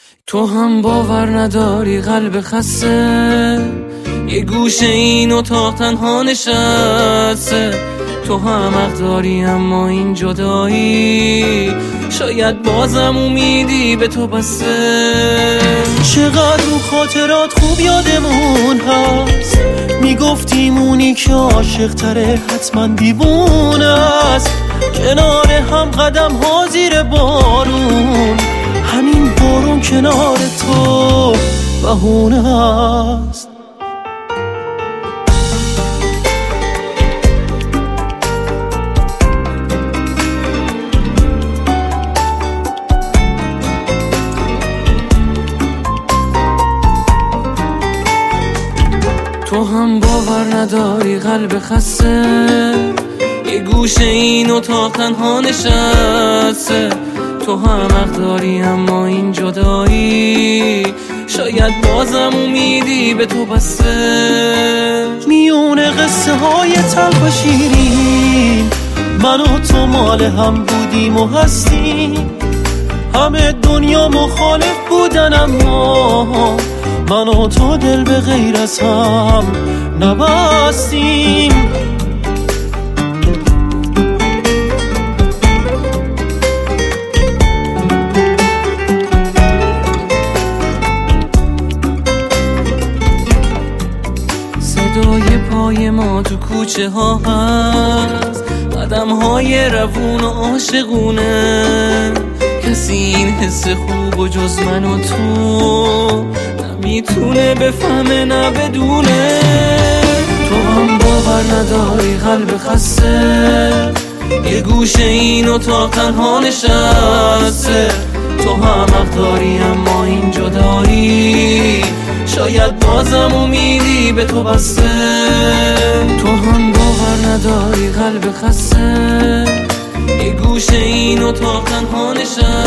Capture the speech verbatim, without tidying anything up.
تو هم باور نداری قلب خسته یه گوشه این اتاق تنها نشسته. تو هم حق داری اما این جدایی شاید بازم امیدی به تو بسته. چقدر رو خاطرات خوب یادمون هست، میگفتیم اونی که عاشق تره حتما دیوونه است. کنار هم قدم ها زیر بارون، همین بارون کنار تو بهونه است. تو هم باور نداری قلب خسته یه گوشه این اتاق تنها نشسته. تو هم حق داری اما این جدایی شاید بازم امیدی به تو بسته. میونه قصه های تلخ و شیرین من و تو مال هم بودیم و هستیم. همه دنیا مخالف بودن اما من و تو دل به غیر از هم نبستیم. صدای پای ما تو کوچه ها هست، قدم های روون و عاشقونه. کسی این حس خوب و جز من و تو نمیتونه بفهمه نه بدونه. تو هم باور نداری قلب خسته یه گوشه این اتاق تنها نشسته. تو هم حق داری اما این جدایی شاید بازم امیدی به تو بسته. تو هم باور نداری قلب خسته یه گوشه این اتاق تنها نشسته.